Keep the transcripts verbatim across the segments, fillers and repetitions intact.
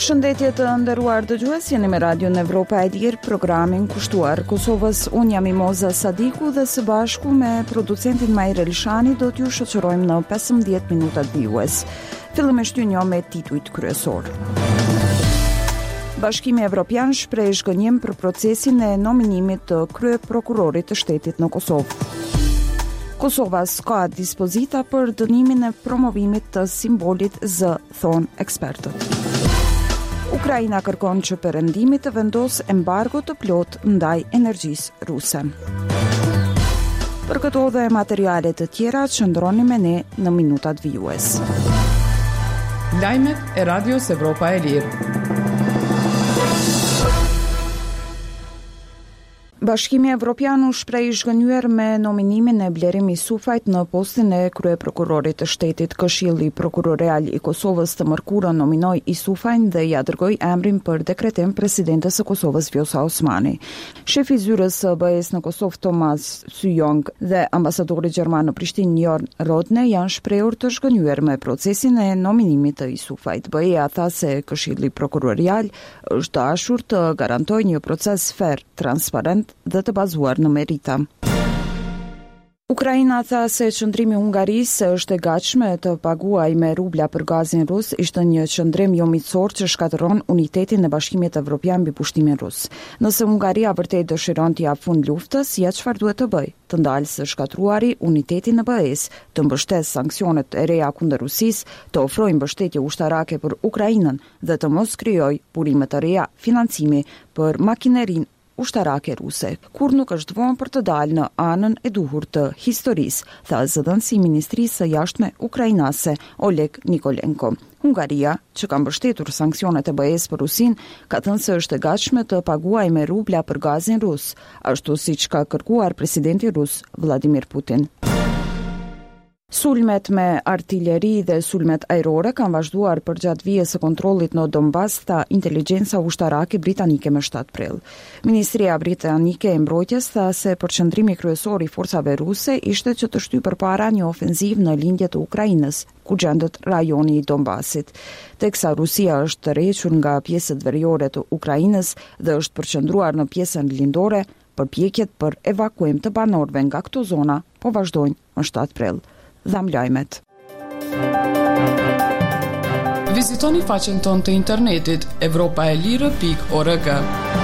Përshëndetje të nderuar dëgjues, jeni me Radion Evropa e Lirë, programin kushtuar Kosovës. Unë jam Imoza Sadiku dhe së bashku me producentin Majre Lishani do t'ju shoqërojmë në pesëmbëdhjetë minutat vijues. Fillimisht ju njoh me titujt kryesor. Bashkimi Evropian shpreh zhgënjim për procesin e nominimit të kryeprokurorit të shtetit në Kosovë. Kosova s'ka dispozita për dënimin e promovimit të simbolit Z, thon ekspertët. Ukraina kërkon që perëndimi të vendos embargo të plot ndaj energjisë ruse. Për këto dhe materiale të tjera qëndroni me ne në minutat vijues. Lajmet e Radios Evropa e Lirë. Bashkimi Evropian u shpreh i zhgënjur me nominimin e Blerim Isufajt në postin e kryeprokurorit të shtetit. Këshilli Prokurorial i Kosovës të mërkurën nominoi Isufajin dhe ja dërgoi emrin për dekretim presidentes së Kosovës Vjosa Osmani. Shefi i zyrës së B E-s në Kosovë Tomas Syjong dhe ambasadori gjerman në Prishtinë Jorn Rodne janë shprehur të zhgënjur me procesin e nominimit të Isufajt. B E-a tha se Këshilli Prokurorial është dashur të garantojë një proces fer, transparent dhe të bazuar në merita. Ukraina tha se qëndrimi i Hungarisë është e gatshme të paguajë me rubla për gazin rus ishte një qëndrim jo miqësor që shkatërron unitetin e Bashkimit Evropian mbi pushtimin rus. Nëse Hungaria vërtet dëshiron të japë fund luftës, ja çfarë duhet të bëjë? Të ndalë së shkatruari unitetin e B E-s, të mbështesë sanksionet e reja kundër Rusisë, të ofrojë mbështetje ushtarake për Ukrainën dhe të mos krijojë burime të reja financimi për makinerinë ushtarake ruse, kur nuk është vonë për të dalë në anën e duhur të historisë, tha zëdhënësi i Ministrisë së Jashtme ukrainase Oleg Nikolenko. Hungaria, që ka mbështetur sanksionet e B E-s për Rusinë, ka thënë se është e gatshme të paguajë me rubla për gazin rus, ashtu siç ka kërkuar presidenti rus Vladimir Putin. Sulmet me artilleri dhe sulmet ajrore kanë vazhduar përgjatë vijës së kontrollit në Donbas, tha inteligjenca ushtarake britanike më shtatë prill. Ministria britanike e mbrojtjes tha se përqendrimi kryesor i forcave ruse ishte që të shtyjë përpara një ofenzivë në lindje të Ukrainës, ku gjendet rajoni i Donbasit. Teksa Rusia është tërhequr nga pjesët veriore të Ukrainës dhe është përqendruar në pjesën lindore, përpjekjet për evakuim të banorëve nga këto zona po vazhdojnë më shtatë prill. Dham lajmet. Vizitoni faqen tonë të internetit evropa e lirë pikë org.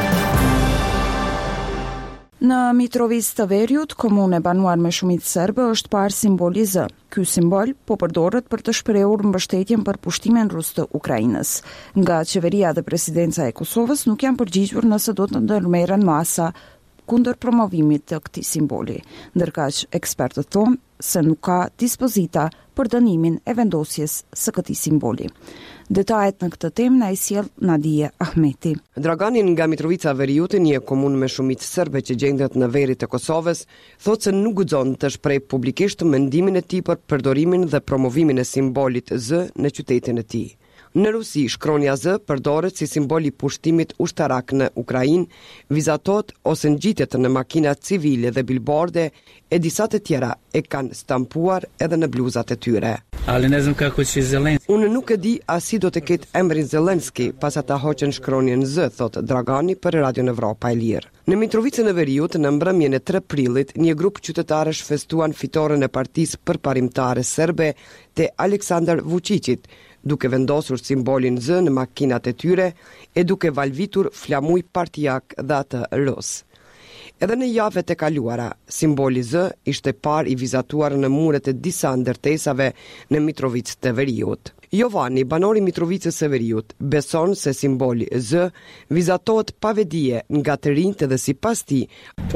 Në Mitrovic të Veriut, komune banuar me shumicë serbe, është parë simboli Z. Ky simbol po përdoret për të shprehur mbështetjen për pushtimin rus të Ukrainës. Nga qeveria dhe presidenca e Kosovës nuk janë përgjigjur nëse do të ndërmerren masa kundër promovimit të këtij simboli, ndërkaq ekspertët thonë se nuk ka dispozita për dënimin e vendosjes së këtij simboli. Detajet në këtë temë na i sjell Nadije Ahmeti. Draganin nga Mitrovica Veriut, një komunë me shumicë serbe që gjendet në veri të Kosovës, thotë se nuk guxon të shprehë publikisht mendimin e tij për përdorimin dhe promovimin e simbolit Z në qytetin e tij. Në Rusi, shkronja Z përdoret si simbol i pushtimit ushtarak në Ukrainë, vizatot ose ngjitet në makina civile dhe bilborde, e disa të tjera e kanë stampuar edhe në bluzat e tyre. Unë nuk e di as si do të ketë emrin Zelenski pas ata hoqën shkronjen Z, thot Dragani për Radion Evropa e Lirë. Në Mitrovicën e Veriut, në mbrëmjen e tre prillit, një grup qytetarësh festuan fitoren e Partisë Përparimtare Serbe te Aleksandar Vučićit, duke vendosur simbolin Z në makinat e tyre e duke valvitur flamuj partijak dhe atë rus. Edhe në javët e kaluara, simboli Z ishte par i vizatuar në muret e disa ndërtesave në Mitrovicë të Veriut. Jovani, banori Mitrovicës së Veriut, beson se simboli Z vizatohet pa vedije nga të rinjtë dhe sipas tij,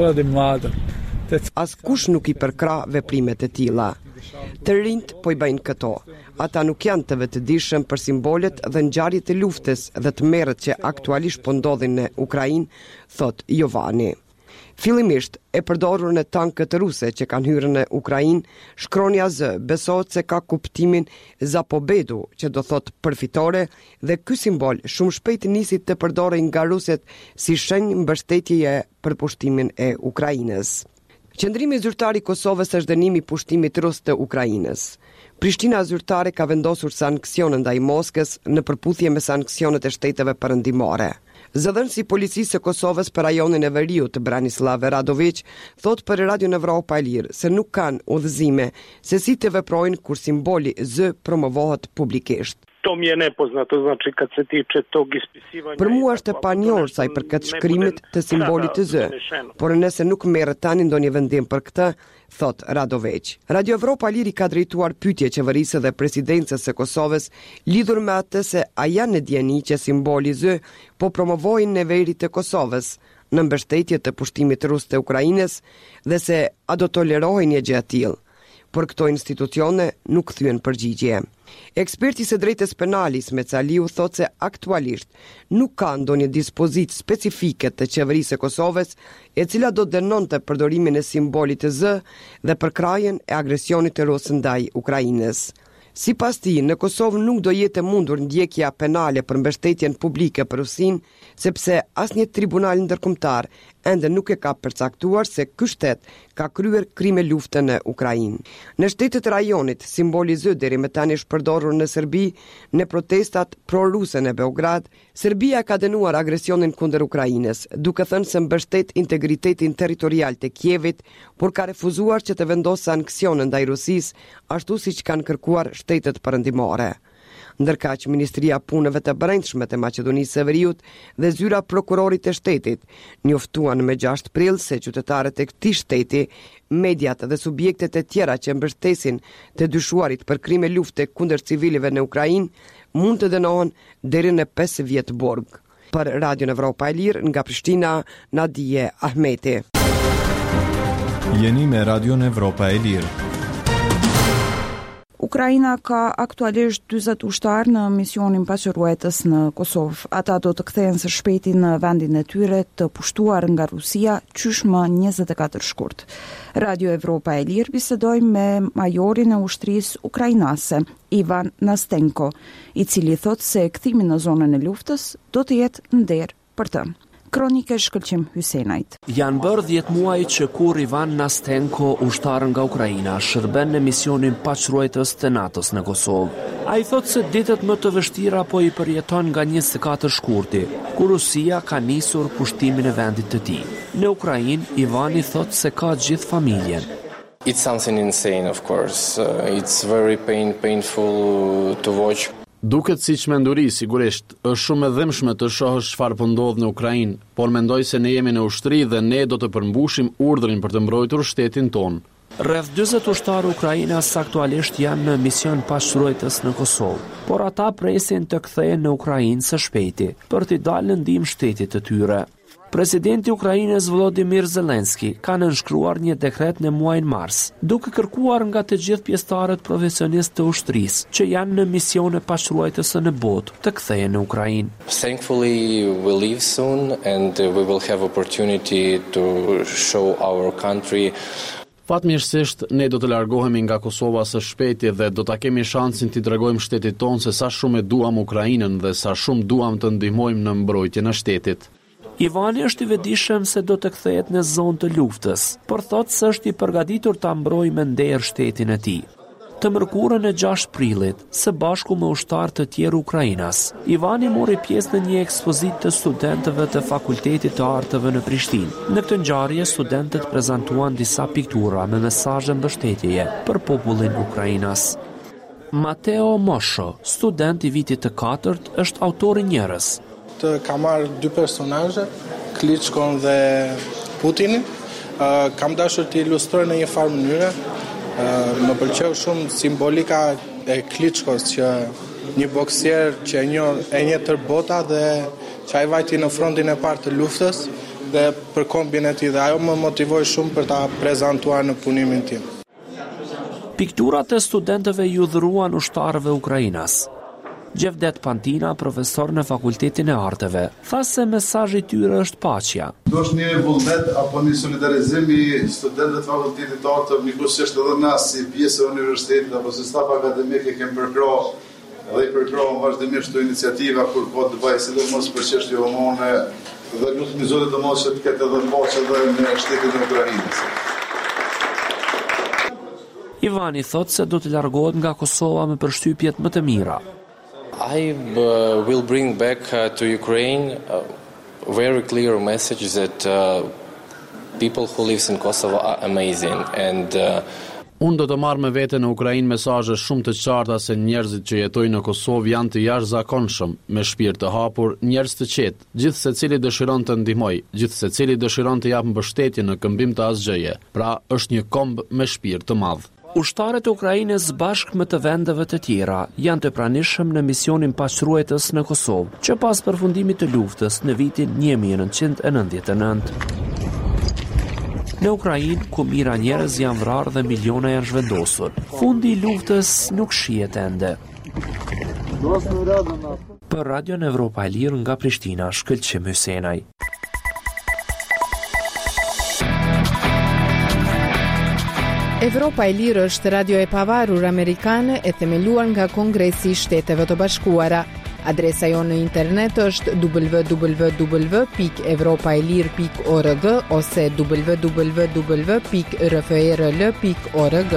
askush nuk i përkra veprimet e tilla. Të rinjt po i bëjnë këto. Ata nuk janë të vetëdijshëm për simbolet dhe ngjarjet e luftës dhe të merret që aktualisht po ndodhin në Ukrainë, thot Jovani. Fillimisht e përdorur në tankët ruse që kanë hyrë në Ukrainë, shkronja Z besohet se ka kuptimin Zapobedu, që do thot përfitore, dhe ky simbol shumë shpejt nisi të përdorej nga ruset si shenjë mbështetjeje për pushtimin e Ukrainës. Qëndrimi zyrtar i Kosovës është dënimi i pushtimit rus të Ukrainës. Prishtina zyrtare ka vendosur sanksione ndaj Moskës në përputhje me sanksionet e shteteve perëndimore. Zëdhënësi i policisë së Kosovës për rajonin e Veriut, Branislav Radović, thot për Radio Evropa e Lirë se nuk kanë udhëzime se si të veprojnë kur simboli Z promovohet publikisht. To mi je nepoznato, znači kad se tiče tog ispisivanja. Për mua është e panjohur sa i përket shkrimit të simbolit të Z, por nëse nuk merret tani ndonjë vendim për këtë, thot Radović. Radio Evropa e Lirë ka drejtuar pyetje qeverisë dhe presidencës së Kosovës lidhur me atë se a janë në dieni që simboli Z po promovojnë neverit të Kosovës në mbështetje të pushtimit rus të Ukrainës dhe se a do tolerohen një gjë e tillë. Por këto institucione nuk thyen përgjigje. Eksperti së drejtës penale Ismet Saliu thot se aktualisht nuk ka ndonjë dispozit specifike të qeverisë së Kosovës e cila do dënonte përdorimin e simbolit të Z dhe përkrajen e agresionit të Rusë ndaj Ukrainës. Sipas tij, në Kosovë nuk do jetë e mundur ndjekja penale për mbështetjen publike për Rusin, sepse asnjë tribunal ndërkombëtar ende nuk e ka përcaktuar se ky shtet ka kryer krime lufte në Ukrainë. Në shtetet e rajonit, simboli Z deri më tani është përdorur në Serbi në protestat pro-ruse në Beograd. Serbia ka dënuar agresionin kundër Ukrainës, duke thënë se mbështet integritetin territorial të Kievit, por ka refuzuar që të vendosë sanksione ndaj Rusisë, ashtu siç kanë kërkuar shtetet perëndimore. Ndërkaq Ministria e Punëve të Brendshme të Maqedonisë së Veriut dhe zyra prokurorit të shtetit njoftuan me gjashtë prill se qytetarët e këtij shteti, mediat dhe subjektet e tjera që mbështesin të dyshuarit për krime lufte kundër civilëve në Ukrainë mund të dënohen deri në pesë vjet burg. Për Radio Evropa e Lirë nga Prishtina, Nadije Ahmeti. Jeni me Radio Evropa e Lirë. Ukraina ka aktualisht dyzet ushtar në misionin paqëruetës në Kosovë. Ata do të kthehen së shpejti në vendin e tyre të pushtuar nga Rusia qysh më njëzet e katër shkurt. Radio Evropa e Lirë bisedoi me majorin e ushtrisë ukrainase, Ivan Nastenko, i cili thot se kthimi në zonën e luftës do të jetë nder për të. Kronike Shkëlqim Hysenajt. Janë bërë dhjetë muaj që kur Ivan Nastenko, ushtar nga Ukraina, shërben në misionin paqëruetës të NATO-s në Kosovë. Ai thotë se ditët më të vështira po i përjeton nga njëzet e katër shkurti, kur Rusia ka nisur pushtimin e vendit të tij. Në Ukrainë, Ivani thotë se ka gjithë familjen. It's something insane, of course. Uh, it's very pain, painful to watch. Duket si çmenduri, sigurisht, është shumë e dhimbshme të shohësh çfarë po ndodh në Ukrainë, por mendoj se ne jemi në ushtri dhe ne do të përmbushim urdhrin për të mbrojtur shtetin tonë. Rreth dyzet ushtarë Ukrainas aktualisht janë në mision paqëruetës në Kosovë, por ata presin të kthehen në Ukrainë së shpejti për të dalë në ndihmë shtetit të tyre. Presidenti i Ukrainës Volodymyr Zelensky ka nënshkruar një dekret në muajin mars, duke kërkuar nga të gjithë pjesëtarët profesionistë të ushtrisë që janë në misione paqëruetëse në botë të kthehen në Ukrainë. Thankfully we leave soon and we will have opportunity to show our country. Fatmirësisht, ne do të largohemi nga Kosova së shpejti dhe do ta kemi shansin t'i tregojmë shtetit tonë se sa shumë e duam Ukrainën dhe sa shumë duam të ndihmojmë në mbrojtjen e shtetit. Ivani është i vetëdijshëm se do të kthehet në zonë të luftës, por thotë se është i përgatitur ta mbrojë me nder shtetin e tij. Të mërkurën e gjashtë prillit, së bashku me ushtarë të tjerë Ukrainas, Ivani mori pjesë në një ekspozitë të studentëve të Fakultetit të Arteve në Prishtinë. Në këtë ngjarje, studentët prezantuan disa piktura me mesazhe mbështetjeje për popullin ukrainas. Mateo Mosho, student i vitit të katërt, është autori njerës. Të ka marrë dy personazhe, Klitschkon dhe Putinin. Uh, kam dashur të ilustroj në një farë mënyre. Uh, më pëlqeu shumë simbolika e Klitschkos, që një boksier që e njoh e një tër bota dhe që ai vajti në frontin e parë të luftës dhe për kombin e tij, dhe ajo më motivoi shumë për ta prezantuar në punimin tim. Pikturat e studentëve ju dhuruan ushtarëve ukrainas. Gjevdet Pantina, profesor në Fakultetin e Arteve, tha se mesazhi i tyre është paqja. Do është një vullnet apo një solidarizim i studentëve të Fakultetit të Arteve, njëkohësisht edhe na si pjesë e universitetit apo si staf akademik e kemi përkrahur dhe i përkrahun vazhdimisht këto iniciativa kur po të bëjë sidomos për çështje humane dhe lutemi Zotit të Madh që të ketë edhe paqe edhe në shtetin e Ukrainës. Ivani thot se do të largohet nga Kosova me përshtypjet më të mira. I uh, will bring back uh, to Ukraine a very clear message that uh, people who live in Kosovo are amazing and uh, Unë do të marrë me vete në Ukrainë mesazhe shumë të qarta se njerëzit që jetojnë në Kosovë janë të jashtëzakonshëm, me shpirt të hapur, njerëz të qetë, gjithë secili dëshiron të ndihmoj, gjithë secili dëshiron të jap mbështetje në këmbim të asgjëje. Pra, është një komb me shpirt të madh. Ushtarët e Ukrainës bashkë me të vendeve të tjera janë të pranishëm në misionin paqruetës në Kosovë, që pas përfundimit të luftës në vitin një mijë e nëntëqind e nëntëdhjetë e nëntë. Në Ukrainë, ku mira njerëz janë vrarë dhe miliona janë zhvendosur, fundi i luftës nuk shihet ende. Për Radion Evropa e Lirë nga Prishtina, Shkëlqim Hysenaj. Evropa e Lirë është radio e pavarur amerikane e themeluar nga Kongresi i Shteteve të Bashkuara. Adresa jonë në internet është w w w pikë evropaelir pikë org ose w w w pikë r f e r l pikë org.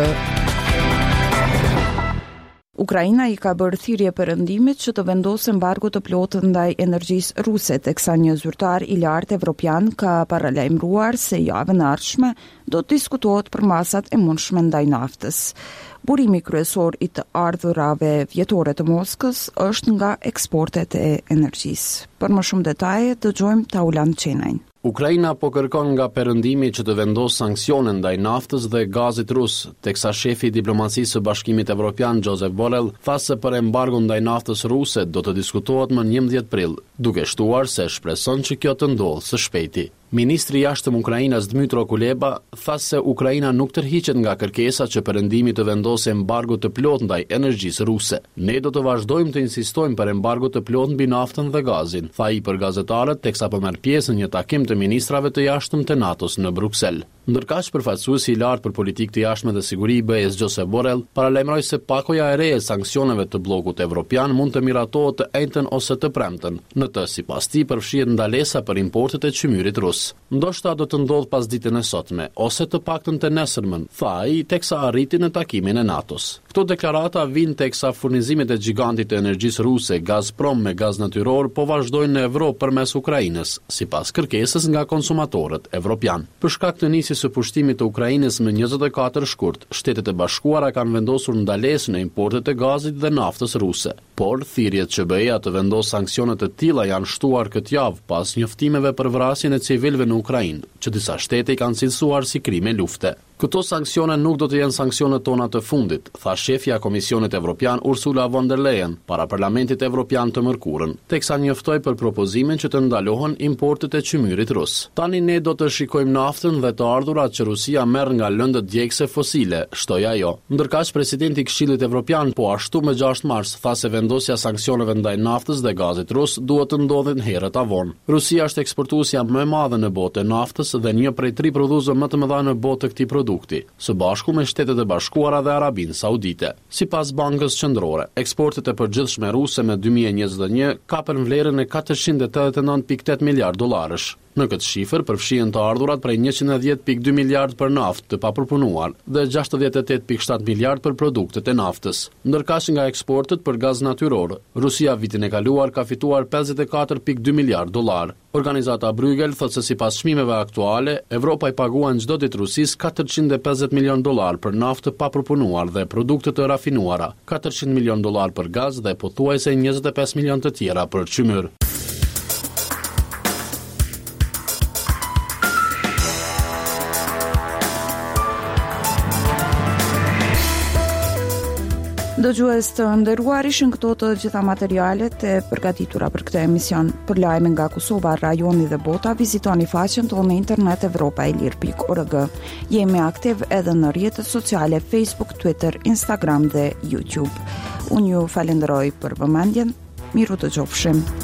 Ukraina i ka bërë thirrje perëndimit që të vendosë embargo të plotë ndaj energjisë ruse, teksa një zyrtar i lartë evropian ka paralajmëruar se javën e ardhshme do të diskutohet për masat e mundshme ndaj naftës. Burimi kryesor i të ardhurave vjetore të Moskës është nga eksportet e energjisë. Për më shumë detaje, dëgjojmë Taulan Çenajn. Ukraina po kërkon nga perëndimi që të vendosë sanksione ndaj naftës dhe gazit rus, teksa shefi i diplomacisë së Bashkimit Evropian Josep Borrell tha se për embargon ndaj naftës ruse do të diskutohet më njëmbëdhjetë prill, duke shtuar se shpreson që kjo të ndodhë së shpejti. Ministri i jashtëm Ukrainës Dmytro Kuleba tha se Ukraina nuk tërhiqet nga kërkesa që perëndimi të vendosë embargo të plotë ndaj energjisë ruse. Ne do të vazhdojmë të insistojmë për embargo të plotë mbi naftën dhe gazin, tha i për gazetarët teksa po merr pjesë në një takim të ministrave të jashtëm të NATO-s në Bruksel. Ndërkaq përfaqësuesi i lartë për politikë të jashtme dhe siguri i B E S Josep Borrell paralajmëroi se pakoja e re e sanksioneve të bllokut evropian mund të miratohet të njëjtën ose të premten. Në të sipas tij përfshihet ndalesa për importet e çmyrit rus. Ndoshta do të ndodh pas ditën e sotme ose të paktën të nesërmën, tha ai teksa arriti në takimin e NATO-s. Këto deklarata vijnë teksa furnizimet e gigantit të energjisë ruse Gazprom me gaz natyror po vazhdojnë në Evropë përmes Ukrainës, sipas kërkesës nga konsumatorët evropian. Për shkak të nisjes së pushtimit të Ukrainës më njëzet e katër shkurt, Shtetet e Bashkuara kanë vendosur ndalesën e importet e gazit dhe naftës ruse. Por thirrjet që B E A të vendosë sanksione të tilla janë shtuar këtë javë pas njoftimeve për vrasjen e civilëve në Ukrainë, që disa shtete i kanë cilësuar si krime lufte. Këto sanksione nuk do të jenë sanksionet tona të fundit, tha shefja e Komisionit Evropian Ursula von der Leyen para Parlamentit Evropian të mërkurën, teksa njoftoi për propozimin që të ndalohen importet e çmyrit rus. Tani ne do të shikojmë naftën dhe të ardhurat që Rusia merr nga lëndët djegëse fosile, shtoi ajo. Ndërkaq presidenti i Këshillit Evropian po ashtu më gjashtë mars tha se vendosja sanksioneve ndaj naftës dhe gazit rus duhet të ndodhin herët avon. Rusia është eksportuesja më e madhe në botë e naftës dhe një prej tri prodhuesve më të mëdha në botë të këtij produkti, së bashku me Shtetet e Bashkuara dhe Arabinë Saudite. Sipas Bankës Qendrore, eksportet e përgjithshme ruse me dy mijë e njëzet e një kapën vlerën e katërqind e tetëdhjetë e nëntë pikë tetë miliard dollarësh. Në këtë shifër përfshihen të ardhurat prej njëqind e dhjetë pikë dy miliard për naftë të papërpunuar dhe gjashtëdhjetë e tetë pikë shtatë miliard për produktet e naftës. Ndërkaq nga eksportet për gaz natyror, Rusia vitin e kaluar ka fituar pesëdhjetë e katër pikë dy miliard dollar. Organizata Bruegel thotë se sipas çmimeve aktuale, Evropa i paguan çdo ditë Rusisë katërqind e pesëdhjetë milion dollar për naftë të papërpunuar dhe produkte të rafinuara, katërqind milion dollar për gaz dhe pothuajse njëzet e pesë milion të tjera për çmyr. Dëgjues të nderuar, ishin këto të gjitha materialet e përgatitura për këtë emision. Për lajme nga Kosova, rajoni dhe bota, vizitoni faqen tonë në internet evropaelir pikë org. Jemi aktiv edhe në rrjetet sociale Facebook, Twitter, Instagram dhe YouTube. Unë ju falenderoj për vëmendjen. Miru të qofshim.